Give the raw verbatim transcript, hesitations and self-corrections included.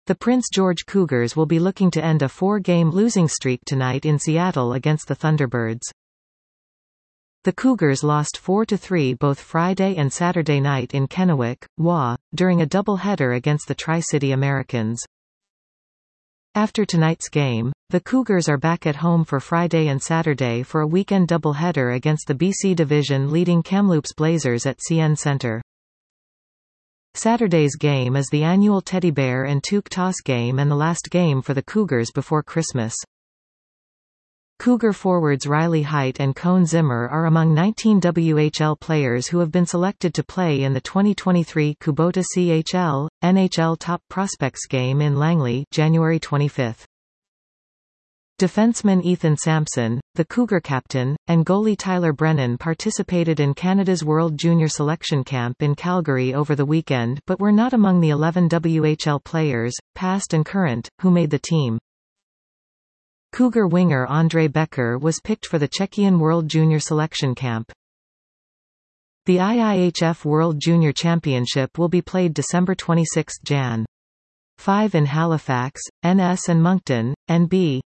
The Prince George Cougars will be looking to end a four-game losing streak tonight in Seattle against the Thunderbirds. The Cougars lost four to three both Friday and Saturday night in Kennewick, W A, during a doubleheader against the Tri-City Americans. After tonight's game, the Cougars are back at home for Friday and Saturday for a weekend doubleheader against the B C Division-leading Kamloops Blazers at C N Centre. Saturday's game is the annual Teddy Bear and Took Toss game and the last game for the Cougars before Christmas. Cougar forwards Riley Heidt and Cone Zimmer are among nineteen W H L players who have been selected to play in the twenty twenty-three Kubota C H L, N H L Top Prospects game in Langley, January twenty-fifth. Defenseman Ethan Sampson, the Cougar captain, and goalie Tyler Brennan participated in Canada's World Junior Selection Camp in Calgary over the weekend but were not among the eleven W H L players, past and current, who made the team. Cougar winger Andrei Becker was picked for the Czechian World Junior Selection Camp. The I I H F World Junior Championship will be played December twenty-sixth to January fifth in Halifax, N S and Moncton, N B